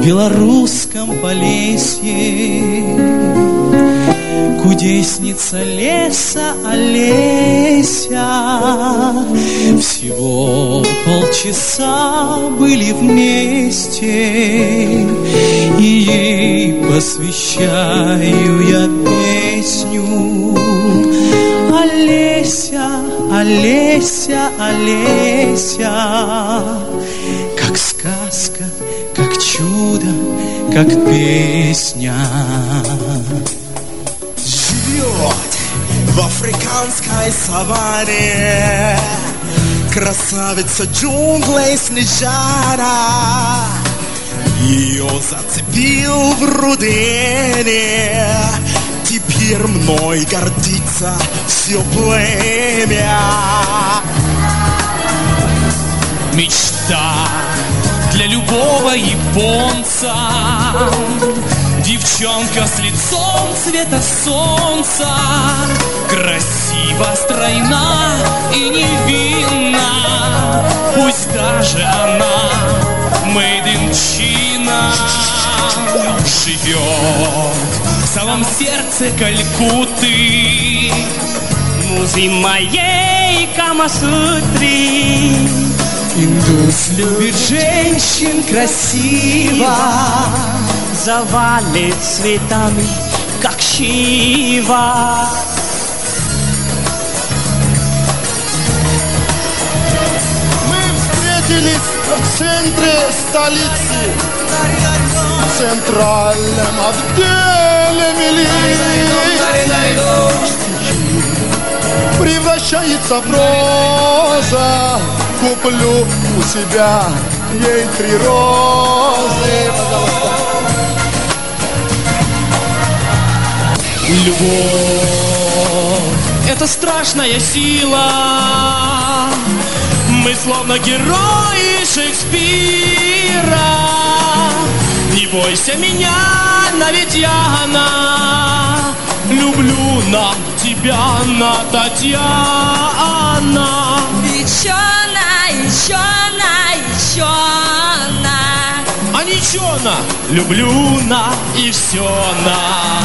белорусском Полесье. Кудесница леса Олеся. Всего полчаса были вместе, и ей посвящаю я песню. Олеся, Олеся, Олеся, как сказка, как чудо, как песня. Живет в африканской саванне красавица джунглей Снежана. Ее зацепил в Рудене, теперь мной гордится все племя. Мечта для любого японца, девчонка с лицом цвета солнца, красива, стройна и невинна. Пусть даже она made in China, живет в самом сердце Калькутты, музы моей Камасутры. Индус любит женщин красиво, завалит цветами, как Шива. Мы встретились в центре столицы, в центральном отделе милиции. Превращается в роза, куплю у себя ей 3 розы. Пожалуйста. Любовь — это страшная сила. Мы словно герои Шекспира. Не бойся меня, Навидьяна, люблю на тебя, на Татьяна. А ничего на, люблю на и все на.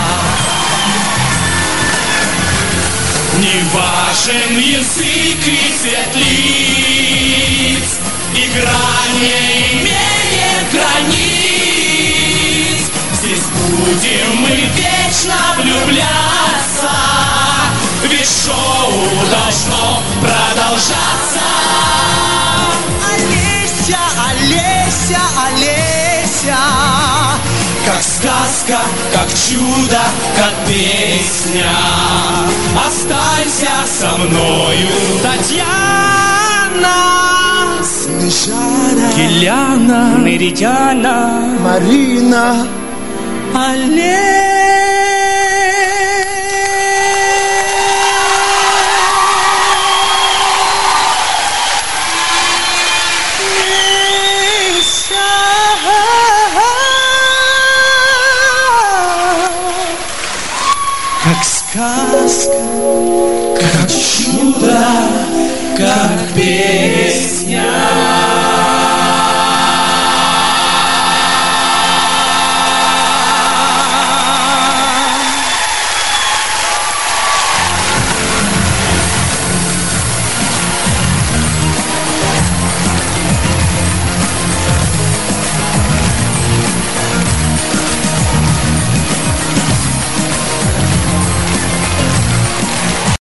Не важен язык и цвет лиц, игра не имеет границ. Здесь будем мы вечно влюбляться, ведь шоу должно продолжаться. Олеся, Олеся, Олеся, Как сказка, как чудо, как песня. Останься со мною, Татьяна, Снежана, Геляна, Меридиана, Марина, как сказка, как чудо.